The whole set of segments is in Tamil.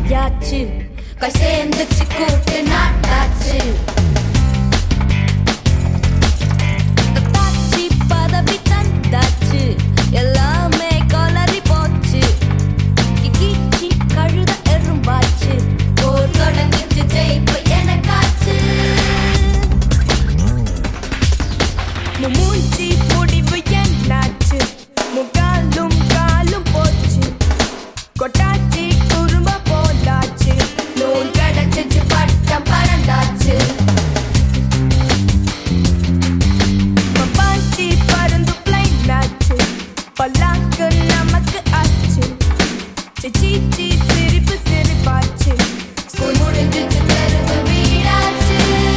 ராயாச்சு கை சேர்ந்துச்சு கூட்டு நாட்டாச்சு தாச்சி பதவி தந்தாச்சு எல்லாமே கொலரி போச்சு கீச்சி கழுத எறும்பாச்சு போர் தொடங்கிச்சு ஜெயிப்பு எனக்காச்சு மூஞ்சி முடிவு என்னாச்சு முகாலும் காலும் போச்சு கொட்டாச்சி குறும்ப போலாச்சு நூல் கிடைச்சிச்சு பட்டம் பறந்தாச்சு பாச்சி பறந்து பிளைனாச்சு பல்லாக்கு நமக்கு ஆச்சு சீச்சி சிரிப்பு சிரிப்பாச்சு ஸ்கூல் முடிஞ்சிச்சு தெருவு வீடாச்சு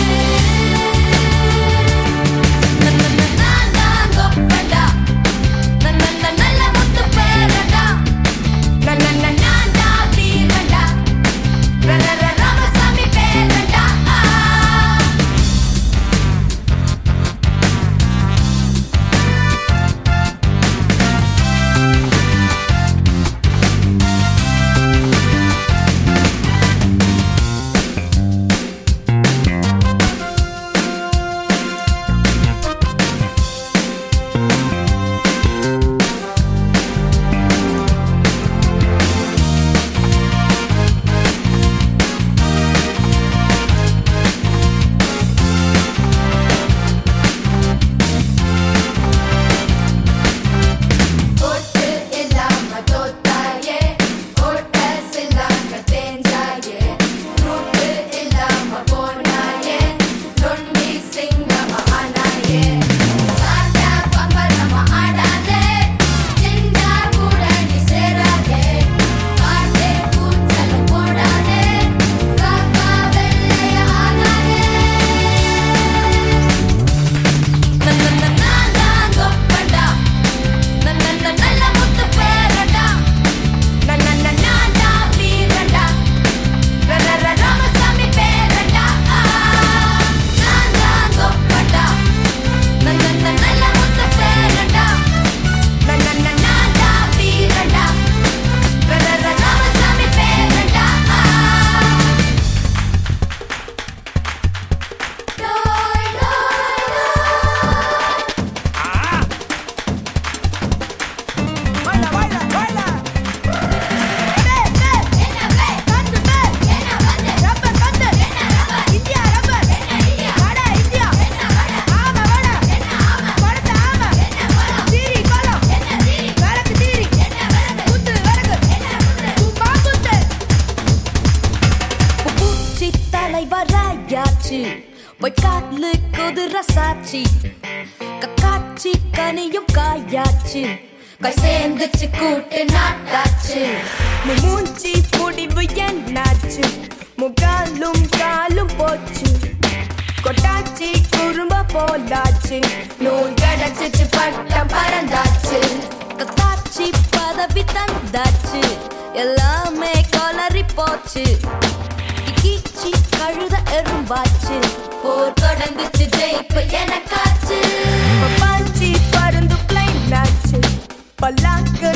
பொய்க்காட்லு குதிர சாட்சி கக்காச்சி கனியும் காயாச்சு கை சேர்ந்துச்சு கூட்டு நாட்டாச்சு மூஞ்சி முடிவு என்னாச்சு முகாலும் காலும் போச்சு கொட்டாச்சி குறும்ப போலாச்சு நூல் கிடைச்சிச்சு பட்டம் பறந்தாச்சு கத்தாச்சி பதவி தந்தாச்சு எல்லாமே கொலரி போச்சு கீச்சி கழுத எறும்பாச்சு போர் தொடங்குச்சு ஜெயிப்பு எனக்காச்சு பாச்சி பறந்து பிளைனாச்சு பல்லாக்கு